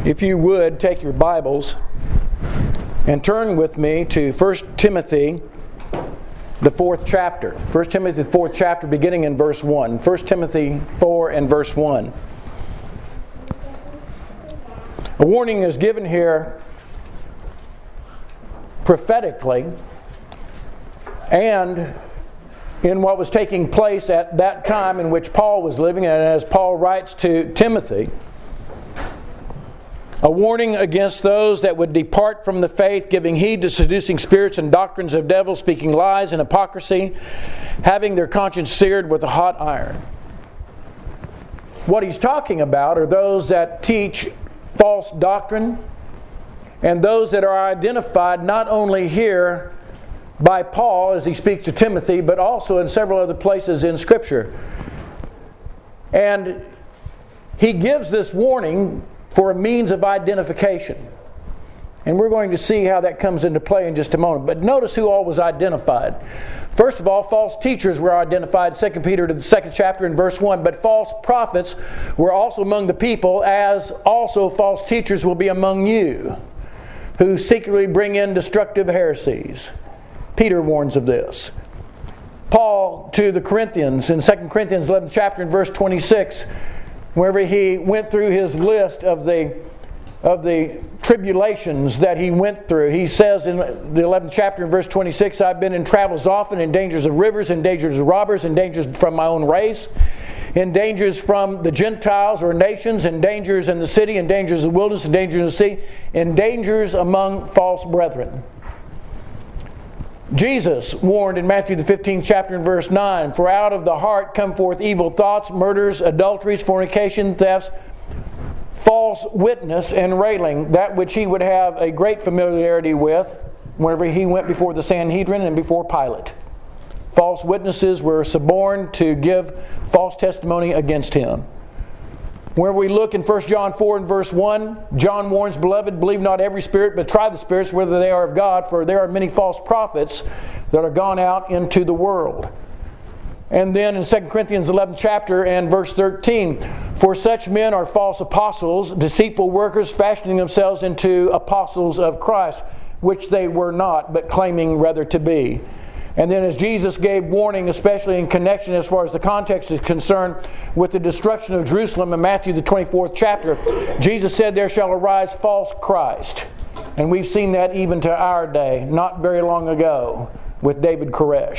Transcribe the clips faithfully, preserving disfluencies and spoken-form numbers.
If you would, take your Bibles and turn with me to First Timothy, the fourth chapter. First Timothy, the fourth chapter, beginning in verse one. First Timothy four and verse one. A warning is given here prophetically and in what was taking place at that time in which Paul was living, and as Paul writes to Timothy, a warning against those that would depart from the faith, giving heed to seducing spirits and doctrines of devils, speaking lies and hypocrisy, having their conscience seared with a hot iron. What he's talking about are those that teach false doctrine, and those that are identified not only here by Paul as he speaks to Timothy, but also in several other places in Scripture. And he gives this warning for a means of identification. And we're going to see how that comes into play in just a moment. But notice who all was identified. First of all, false teachers were identified, Second Peter to the second chapter in verse one. But false prophets were also among the people, as also false teachers will be among you, who secretly bring in destructive heresies. Peter warns of this. Paul to the Corinthians in Second Corinthians eleventh chapter in verse twenty-six, wherever he went through his list of the of the tribulations that he went through, he says in the eleventh chapter in verse twenty-six, I've been in travels often, in dangers of rivers, in dangers of robbers, in dangers from my own race, in dangers from the Gentiles or nations, in dangers in the city, in dangers of the wilderness, in dangers in the sea, in dangers among false brethren. Jesus warned in Matthew the fifteenth chapter in verse nine, for out of the heart come forth evil thoughts, murders, adulteries, fornication, thefts, false witness, and railing, that which he would have a great familiarity with whenever he went before the Sanhedrin and before Pilate. False witnesses were suborned to give false testimony against him. Where we look in First John four and verse one, John warns, Beloved, believe not every spirit, but try the spirits whether they are of God, for there are many false prophets that are gone out into the world. And then in Second Corinthians eleventh chapter and verse thirteen, for such men are false apostles, deceitful workers, fashioning themselves into apostles of Christ, which they were not, but claiming rather to be. And then as Jesus gave warning, especially in connection as far as the context is concerned, with the destruction of Jerusalem in Matthew the twenty-fourth chapter, Jesus said, there shall arise false Christ. And we've seen that even to our day, not very long ago, with David Koresh.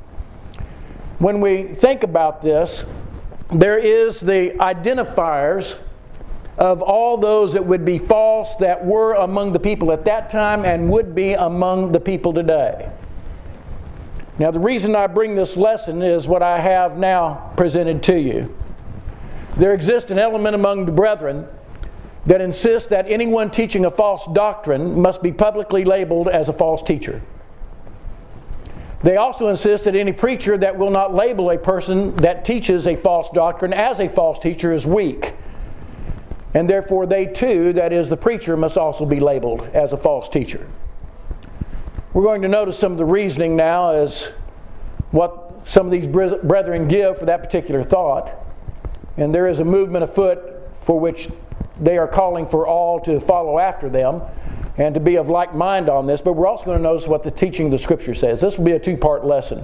When we think about this, there is the identifiers of all those that would be false that were among the people at that time and would be among the people today. Now, the reason I bring this lesson is what I have now presented to you. There exists an element among the brethren that insists that anyone teaching a false doctrine must be publicly labeled as a false teacher. They also insist that any preacher that will not label a person that teaches a false doctrine as a false teacher is weak. And therefore they too, that is the preacher, must also be labeled as a false teacher. We're going to notice some of the reasoning now as what some of these brethren give for that particular thought. And there is a movement afoot for which they are calling for all to follow after them and to be of like mind on this. But we're also going to notice what the teaching of the Scripture says. This will be a two-part lesson.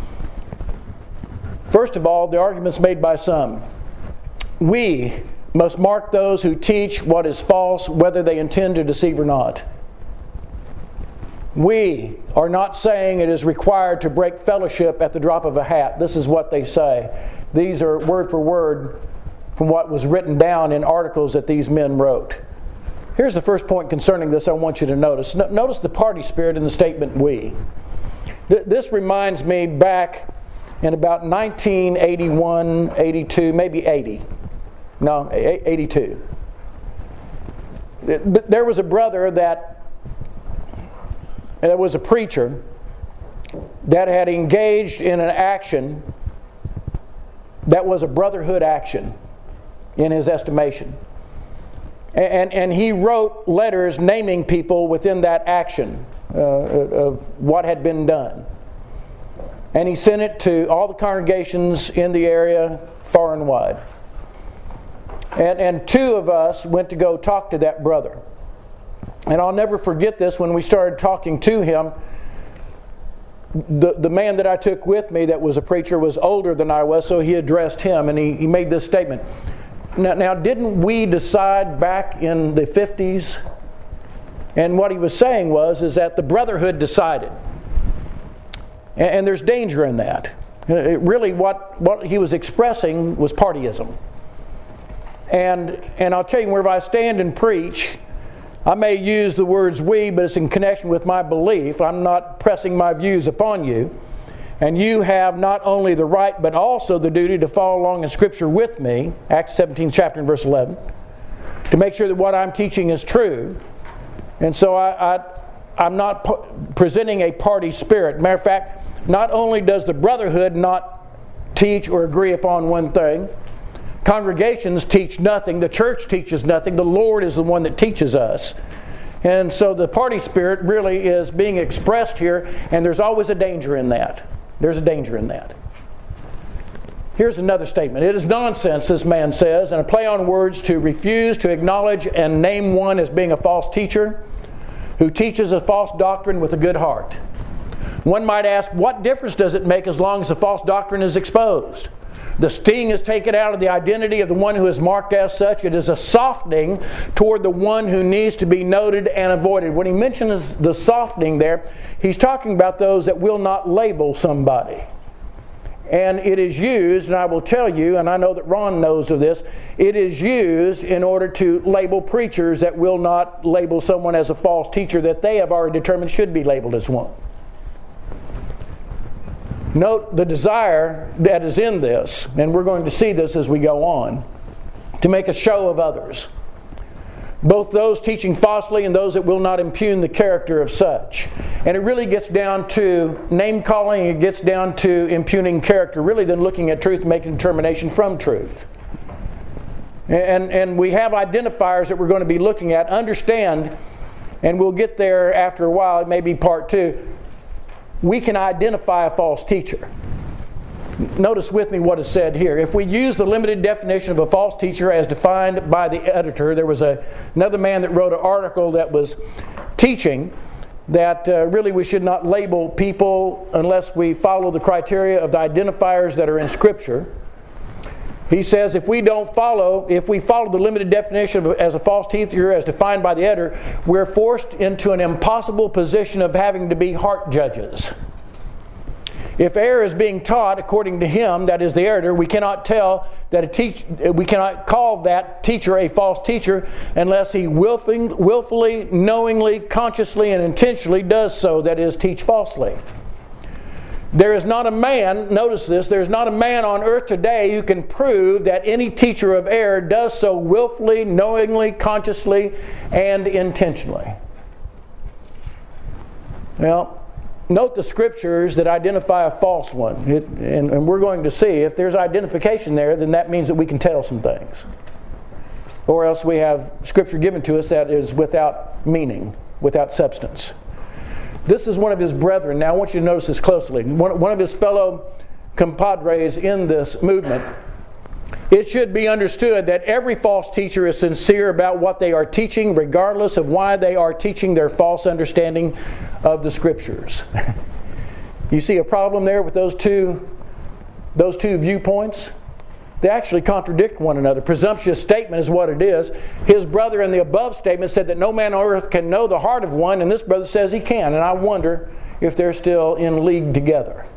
First of all, the arguments made by some. We must mark those who teach what is false, whether they intend to deceive or not. We are not saying it is required to break fellowship at the drop of a hat. This is what they say. These are word for word from what was written down in articles that these men wrote. Here's the first point concerning this I want you to notice. Notice the party spirit in the statement we. This reminds me back in about nineteen eighty-one, eighty-two, maybe eighty. No, eighty-two. There was a brother that There was a preacher that had engaged in an action that was a brotherhood action in his estimation. And, and he wrote letters naming people within that action uh, of what had been done. And he sent it to all the congregations in the area far and wide. And, and two of us went to go talk to that brother. And I'll never forget this. When we started talking to him, the, the man that I took with me that was a preacher was older than I was, so he addressed him, and he, he made this statement. Now, now, didn't we decide back in the fifties? And what he was saying was is that the brotherhood decided. And, and there's danger in that. It really, what, what he was expressing was partyism. And, and I'll tell you, wherever I stand and preach, I may use the words we, but it's in connection with my belief. I'm not pressing my views upon you. And you have not only the right, but also the duty to follow along in Scripture with me, Acts seventeenth chapter and verse eleven, to make sure that what I'm teaching is true. And so I, I, I'm not p- presenting a party spirit. Matter of fact, not only does the brotherhood not teach or agree upon one thing, congregations teach nothing, the church teaches nothing, the Lord is the one that teaches us. And so the party spirit really is being expressed here, and there's always a danger in that. There's a danger in that. Here's another statement. It is nonsense, this man says, and a play on words, to refuse to acknowledge and name one as being a false teacher who teaches a false doctrine with a good heart. One might ask, what difference does it make as long as the false doctrine is exposed? The sting is taken out of the identity of the one who is marked as such. It is a softening toward the one who needs to be noted and avoided. When he mentions the softening there, he's talking about those that will not label somebody. And it is used, and I will tell you, and I know that Ron knows of this, it is used in order to label preachers that will not label someone as a false teacher that they have already determined should be labeled as one. Note the desire that is in this, and we're going to see this as we go on, to make a show of others. Both those teaching falsely and those that will not impugn the character of such. And it really gets down to name-calling, it gets down to impugning character, really than looking at truth and making a determination from truth. And, and we have identifiers that we're going to be looking at. Understand, and we'll get there after a while, it may be part two, we can identify a false teacher. Notice with me what is said here. If we use the limited definition of a false teacher as defined by the editor, there was a, another man that wrote an article that was teaching that uh, really we should not label people unless we follow the criteria of the identifiers that are in Scripture. He says if we don't follow, if we follow the limited definition of, as a false teacher as defined by the editor, we're forced into an impossible position of having to be heart judges. If error is being taught according to him, that is the editor, we cannot tell that a teach, we cannot call that teacher a false teacher unless he willfully, willfully, knowingly, consciously, and intentionally does so, that is, teach falsely. There is not a man, notice this, there is not a man on earth today who can prove that any teacher of error does so willfully, knowingly, consciously, and intentionally. Well, note the scriptures that identify a false one. It, and, and we're going to see if there's identification there, then that means that we can tell some things. Or else we have scripture given to us that is without meaning, without substance. This is one of his brethren. Now I want you to notice this closely. One, one of his fellow compadres in this movement. It should be understood that every false teacher is sincere about what they are teaching, regardless of why they are teaching their false understanding of the Scriptures. You see a problem there with those two, those two viewpoints? They actually contradict one another. Presumptuous statement is what it is. His brother in the above statement said that no man on earth can know the heart of one, and this brother says he can. And I wonder if they're still in league together.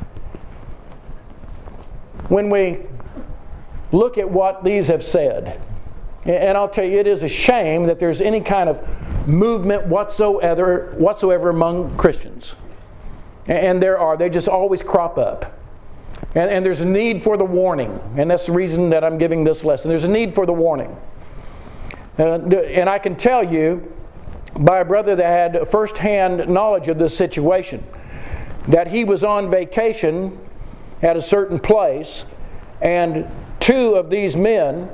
When we look at what these have said, and I'll tell you, it is a shame that there's any kind of movement whatsoever, whatsoever among Christians. And there are. They just always crop up. And, and there's a need for the warning. And that's the reason that I'm giving this lesson. There's a need for the warning. Uh, and I can tell you, by a brother that had first-hand knowledge of this situation, that he was on vacation at a certain place, and two of these men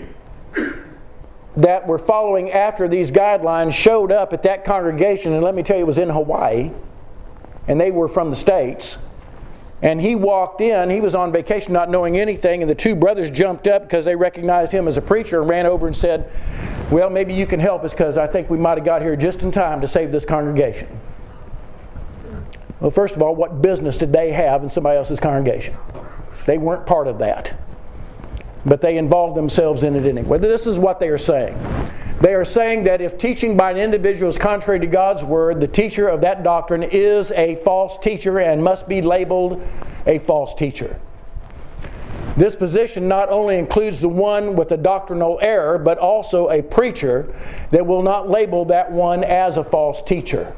that were following after these guidelines showed up at that congregation, and let me tell you, it was in Hawaii, and they were from the States. And he walked in, he was on vacation not knowing anything, and the two brothers jumped up because they recognized him as a preacher and ran over and said, well, maybe you can help us because I think we might have got here just in time to save this congregation. Well, first of all, what business did they have in somebody else's congregation? They weren't part of that. But they involved themselves in it anyway. This is what they are saying. They are saying that if teaching by an individual is contrary to God's Word, the teacher of that doctrine is a false teacher and must be labeled a false teacher. This position not only includes the one with a doctrinal error, but also a preacher that will not label that one as a false teacher.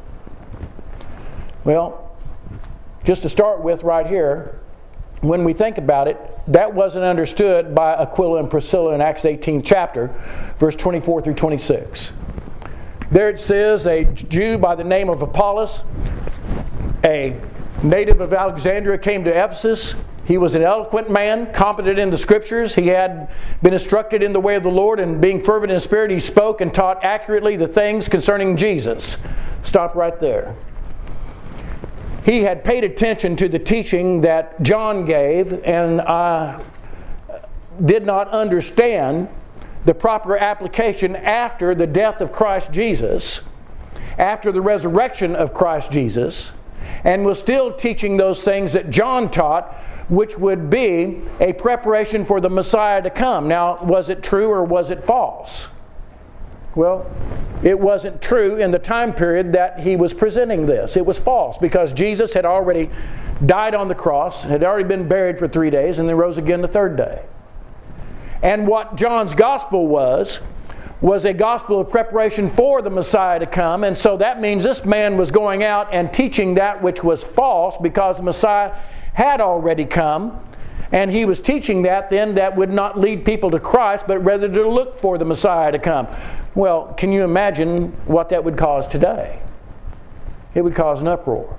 Well, just to start with right here, when we think about it, that wasn't understood by Aquila and Priscilla in Acts eighteenth chapter, verse twenty-four through twenty-six. There it says, a Jew by the name of Apollos, a native of Alexandria, came to Ephesus. He was an eloquent man, competent in the Scriptures. He had been instructed in the way of the Lord, and being fervent in spirit, he spoke and taught accurately the things concerning Jesus. Stop right there. He had paid attention to the teaching that John gave and uh, did not understand the proper application after the death of Christ Jesus, after the resurrection of Christ Jesus, and was still teaching those things that John taught, which would be a preparation for the Messiah to come. Now, was it true or was it false? Well, it wasn't true in the time period that he was presenting this. It was false because Jesus had already died on the cross, had already been buried for three days, and then rose again the third day. And what John's gospel was, was a gospel of preparation for the Messiah to come. And so that means this man was going out and teaching that which was false because the Messiah had already come. And he was teaching that then that would not lead people to Christ, but rather to look for the Messiah to come. Well, can you imagine what that would cause today? It would cause an uproar.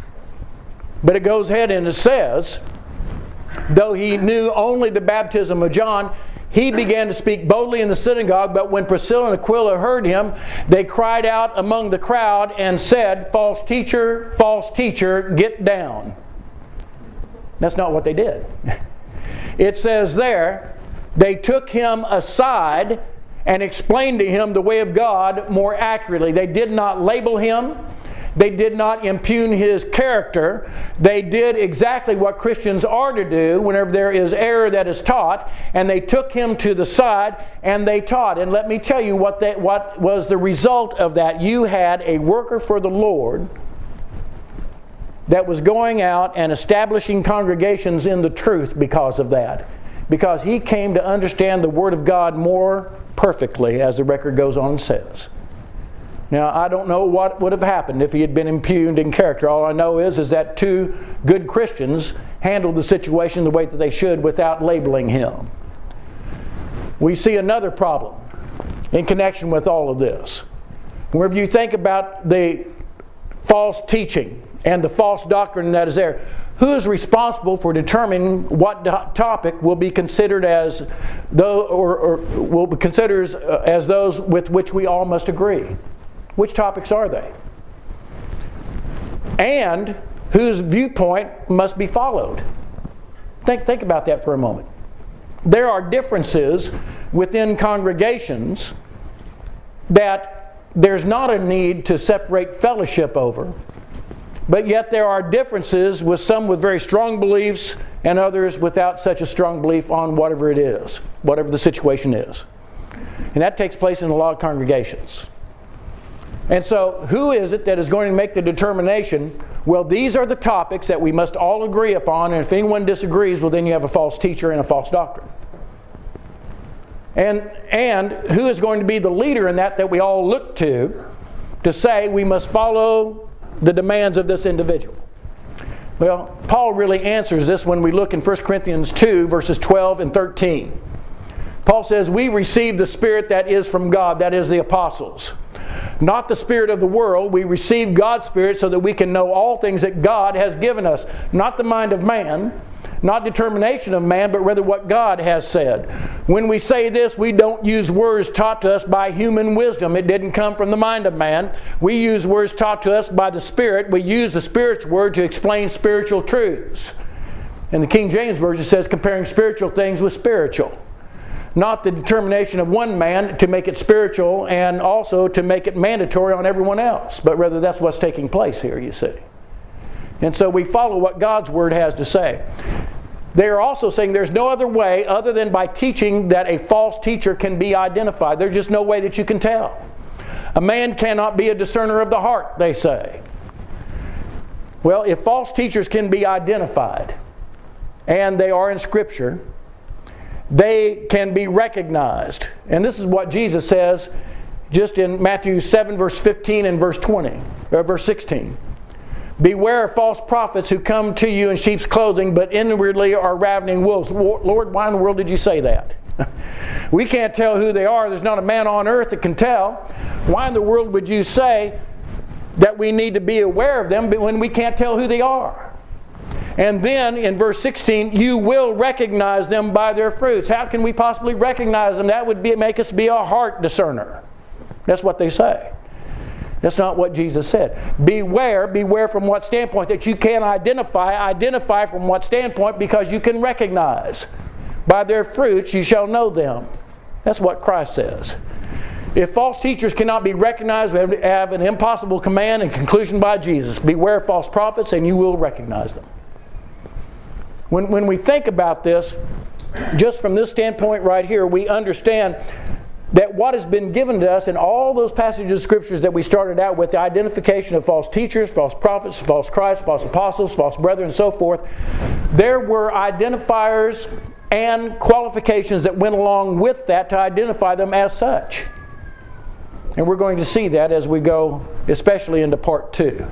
But it goes ahead and it says, though he knew only the baptism of John, he began to speak boldly in the synagogue. But when Priscilla and Aquila heard him, they cried out among the crowd and said, false teacher, false teacher, get down. That's not what they did. It says there, they took him aside and explained to him the way of God more accurately. They did not label him. They did not impugn his character. They did exactly what Christians are to do whenever there is error that is taught. And they took him to the side and they taught. And let me tell you what, they, what was the result of that. You had a worker for the Lord that was going out and establishing congregations in the truth because of that. Because he came to understand the Word of God more perfectly, as the record goes on and says. Now, I don't know what would have happened if he had been impugned in character. All I know is, is that two good Christians handled the situation the way that they should without labeling him. We see another problem in connection with all of this. Whenever you think about the false teaching and the false doctrine that is there, who is responsible for determining what do- topic will be considered as though, or, or will be considered as those with which we all must agree? Which topics are they? And whose viewpoint must be followed? Think, think about that for a moment. There are differences within congregations that there's not a need to separate fellowship over. But yet there are differences with some with very strong beliefs and others without such a strong belief on whatever it is, whatever the situation is. And that takes place in a lot of congregations. And so who is it that is going to make the determination, well, these are the topics that we must all agree upon, and if anyone disagrees, well, then you have a false teacher and a false doctrine. And, and who is going to be the leader in that that we all look to, to say we must follow the demands of this individual? Well, Paul really answers this when we look in First Corinthians two, verses twelve and thirteen. Paul says, we receive the Spirit that is from God, that is the apostles. Not the spirit of the world. We receive God's Spirit so that we can know all things that God has given us. Not the mind of man, not determination of man, but rather what God has said. When we say this, we don't use words taught to us by human wisdom. It didn't come from the mind of man. We use words taught to us by the Spirit. We use the Spirit's word to explain spiritual truths. And the King James Version says comparing spiritual things with spiritual. Not the determination of one man to make it spiritual and also to make it mandatory on everyone else, but rather that's what's taking place here, you see. And so we follow what God's Word has to say. They are also saying there's no other way other than by teaching that a false teacher can be identified. There's just no way that you can tell. A man cannot be a discerner of the heart, they say. Well, if false teachers can be identified, and they are in Scripture, they can be recognized. And this is what Jesus says just in Matthew seven, verse fifteen and verse twenty, or verse sixteen. Beware of false prophets who come to you in sheep's clothing, but inwardly are ravening wolves. Lord, why in the world did you say that? We can't tell who they are. There's not a man on earth that can tell. Why in the world would you say that we need to be aware of them when we can't tell who they are? And then in verse sixteen, you will recognize them by their fruits. How can we possibly recognize them? That would be, make us be a heart discerner. That's what they say. That's not what Jesus said. Beware, beware from what standpoint? That you can identify. Identify from what standpoint? Because you can recognize. By their fruits you shall know them. That's what Christ says. If false teachers cannot be recognized, we have an impossible command and conclusion by Jesus. Beware of false prophets and you will recognize them. When, when we think about this, just from this standpoint right here, we understand that what has been given to us in all those passages of Scriptures that we started out with, the identification of false teachers, false prophets, false Christ, false apostles, false brethren, and so forth, there were identifiers and qualifications that went along with that to identify them as such. And we're going to see that as we go, especially into part two.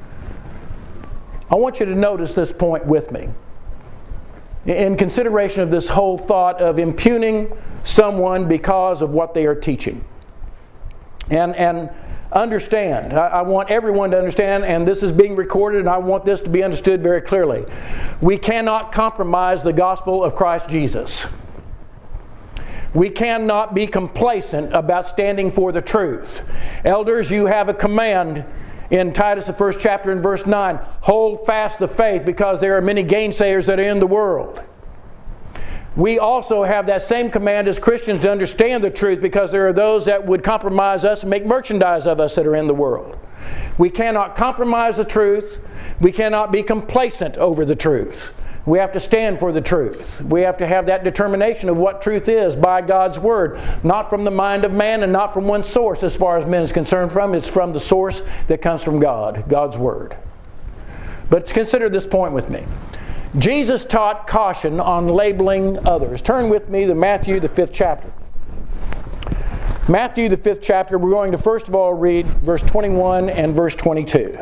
I want you to notice this point with me. In consideration of this whole thought of impugning someone because of what they are teaching. And and understand, I, I want everyone to understand, and this is being recorded, and I want this to be understood very clearly. We cannot compromise the gospel of Christ Jesus. We cannot be complacent about standing for the truth. Elders, you have a command in Titus, the first chapter and verse nine. Hold fast the faith because there are many gainsayers that are in the world. We also have that same command as Christians to understand the truth because there are those that would compromise us and make merchandise of us that are in the world. We cannot compromise the truth. We cannot be complacent over the truth. We have to stand for the truth. We have to have that determination of what truth is by God's Word. Not from the mind of man and not from one source as far as man is concerned from. It's from the source that comes from God, God's Word. But consider this point with me. Jesus taught caution on labeling others. Turn with me to Matthew, the fifth chapter. Matthew, the fifth chapter, we're going to first of all read verse twenty-one and verse twenty-two.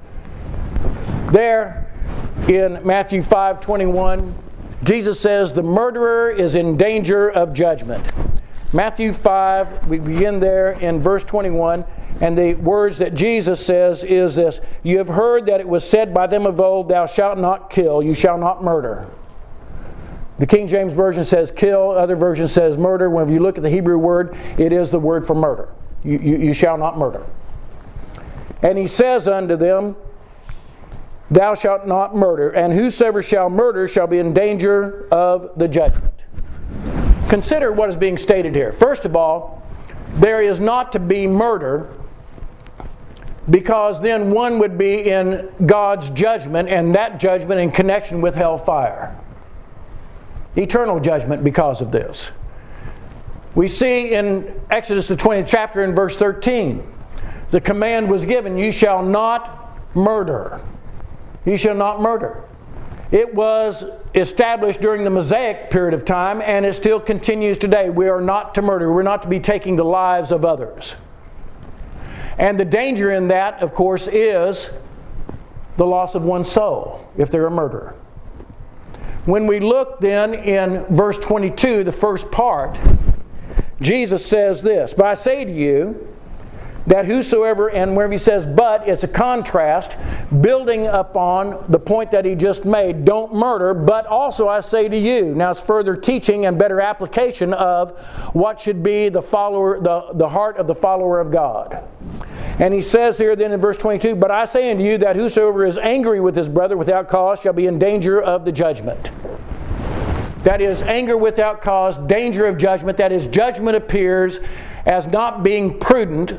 There, in Matthew five twenty-one, Jesus says, the murderer is in danger of judgment. Matthew five, we begin there in verse twenty-one, and the words that Jesus says is this: you have heard that it was said by them of old, thou shalt not kill, you shall not murder. The King James Version says kill, other version says murder. Whenever you look at the Hebrew word, it is the word for murder. You, you, you shall not murder. And he says unto them, thou shalt not murder, and whosoever shall murder shall be in danger of the judgment. Consider what is being stated here. First of all, there is not to be murder, because then one would be in God's judgment, and that judgment in connection with hellfire. Eternal judgment because of this. We see in Exodus the twentieth chapter in verse thirteen, the command was given, you shall not murder. You shall not murder. It was established during the Mosaic period of time, and it still continues today. We are not to murder. We're not to be taking the lives of others. And the danger in that, of course, is the loss of one's soul if they're a murderer. When we look then in verse twenty-two, the first part, Jesus says this, but I say to you, that whosoever, and wherever he says but, it's a contrast, building upon the point that he just made, don't murder, but also I say to you. Now it's further teaching and better application of what should be the follower, the, the heart of the follower of God. And he says here then in verse twenty-two, "But I say unto you that whosoever is angry with his brother without cause shall be in danger of the judgment." That is, anger without cause, danger of judgment. That is, judgment appears as not being prudent,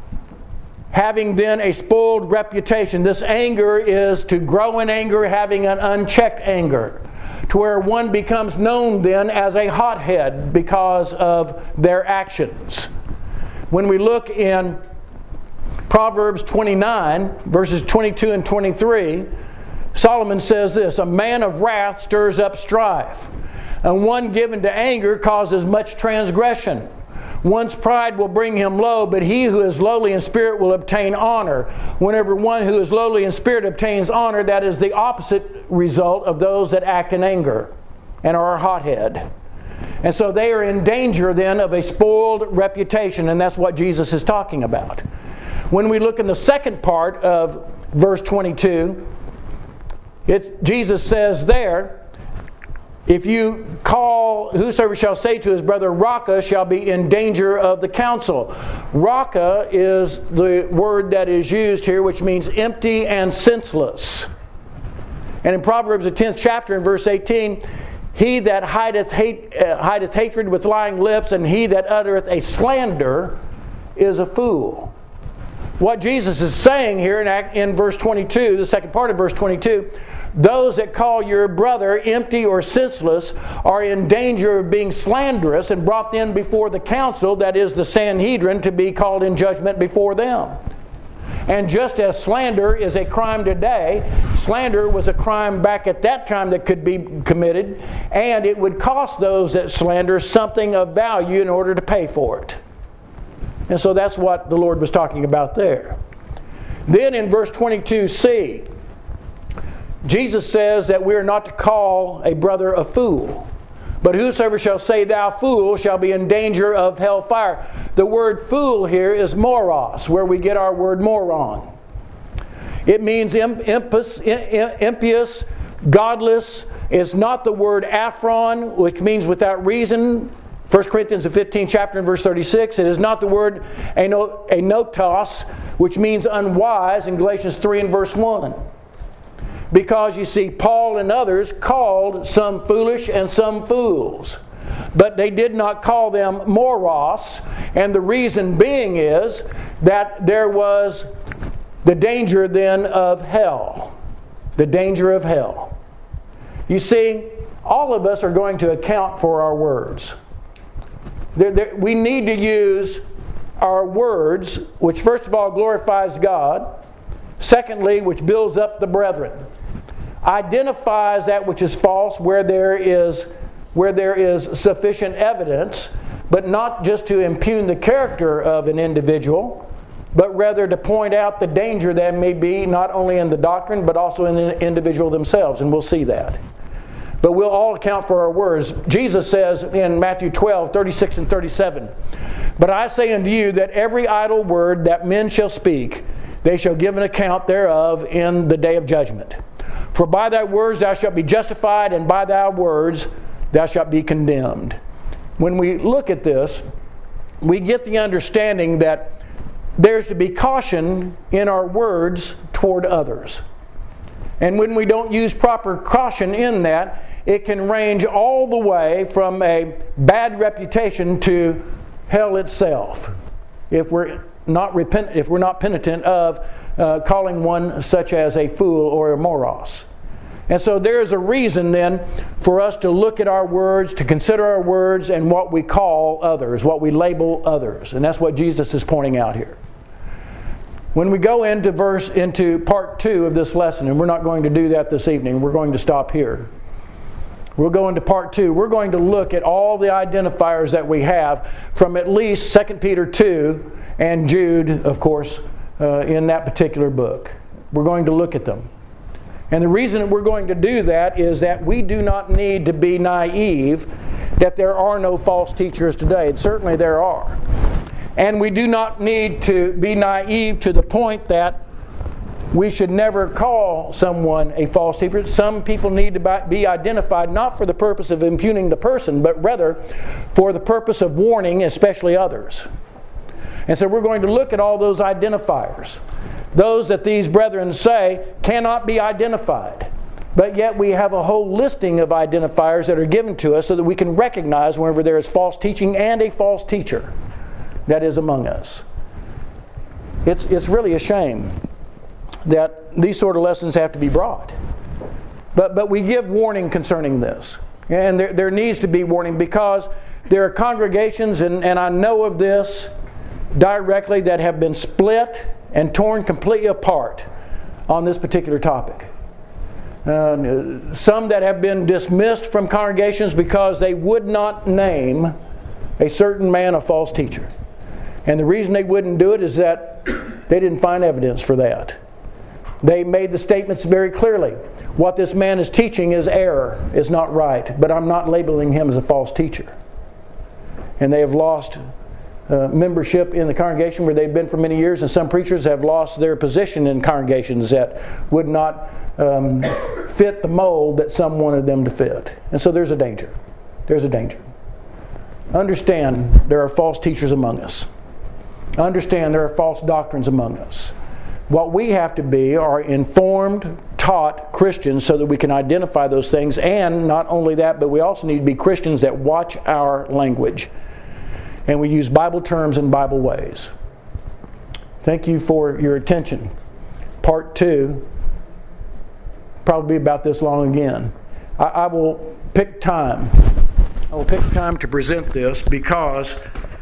having then a spoiled reputation. This anger is to grow in anger, having an unchecked anger, to where one becomes known then as a hothead because of their actions. When we look in Proverbs twenty-nine, verses twenty-two and twenty-three, Solomon says this, "A man of wrath stirs up strife, and one given to anger causes much transgression. One's pride will bring him low, but he who is lowly in spirit will obtain honor." Whenever one who is lowly in spirit obtains honor, that is the opposite result of those that act in anger and are a hothead. And so they are in danger then of a spoiled reputation, and that's what Jesus is talking about. When we look in the second part of verse twenty-two, it's, Jesus says there, "If you call, whosoever shall say to his brother, Raca, shall be in danger of the council." Raca is the word that is used here, which means empty and senseless. And in Proverbs the tenth chapter, in verse eighteen, "He that hideth, hate, uh, hideth hatred with lying lips, and he that uttereth a slander is a fool." What Jesus is saying here in, in verse twenty-two, the second part of verse twenty-two, those that call your brother empty or senseless are in danger of being slanderous and brought then before the council, that is the Sanhedrin, to be called in judgment before them. And just as slander is a crime today, slander was a crime back at that time that could be committed, and it would cost those that slander something of value in order to pay for it. And so that's what the Lord was talking about there. Then in verse twenty-two c, Jesus says that we are not to call a brother a fool. "But whosoever shall say, Thou fool, shall be in danger of hell fire." The word fool here is moros, where we get our word moron. It means impious, impious, godless. It's not the word aphron, which means without reason. First Corinthians the fifteenth chapter and verse thirty-six. It is not the word anotos, which means unwise, in Galatians three and verse one. Because you see, Paul and others called some foolish and some fools, but they did not call them moros, and the reason being is that there was the danger then of hell. The danger of hell. You see, all of us are going to account for our words. There, there, we need to use our words, which first of all glorifies God, secondly, which builds up the brethren, identifies that which is false where there is where there is sufficient evidence, but not just to impugn the character of an individual, but rather to point out the danger that may be not only in the doctrine but also in the individual themselves, and we'll see that. But we'll all account for our words. Jesus says in Matthew twelve, thirty-six and thirty-seven, "But I say unto you that every idle word that men shall speak, they shall give an account thereof in the day of judgment. For by thy words thou shalt be justified, and by thy words thou shalt be condemned." When we look at this, we get the understanding that there's to be caution in our words toward others. And when we don't use proper caution in that, it can range all the way from a bad reputation to hell itself, if we're not repent, if we're not penitent of uh, calling one such as a fool or a moros. And so there is a reason then for us to look at our words, to consider our words and what we call others, what we label others. And that's what Jesus is pointing out here. When we go into verse into part two of this lesson, and we're not going to do that this evening, we're going to stop here. We'll go into part two. We're going to look at all the identifiers that we have from at least Second Peter two and Jude, of course, uh, in that particular book. We're going to look at them. And the reason that we're going to do that is that we do not need to be naive that there are no false teachers today. And certainly there are. And we do not need to be naive to the point that we should never call someone a false teacher. Some people need to be identified not for the purpose of impugning the person, but rather for the purpose of warning, especially others. And so we're going to look at all those identifiers. Those that these brethren say cannot be identified. But yet we have a whole listing of identifiers that are given to us so that we can recognize whenever there is false teaching and a false teacher that is among us. It's, it's really a shame that these sort of lessons have to be brought. But, but we give warning concerning this. And there, there needs to be warning because there are congregations, and, and I know of this directly, that have been split and torn completely apart on this particular topic. Uh, some that have been dismissed from congregations because they would not name a certain man a false teacher. And the reason they wouldn't do it is that they didn't find evidence for that. They made the statements very clearly. What this man is teaching is error, is not right, but I'm not labeling him as a false teacher. And they have lost uh, membership in the congregation where they've been for many years, and some preachers have lost their position in congregations that would not um, fit the mold that some wanted them to fit. And so there's a danger. There's a danger. Understand there are false teachers among us. Understand there are false doctrines among us. What we have to be are informed, taught Christians so that we can identify those things. And not only that, but we also need to be Christians that watch our language. And we use Bible terms in Bible ways. Thank you for your attention. Part two, probably about this long again. I, I will pick time. I will pick time to present this because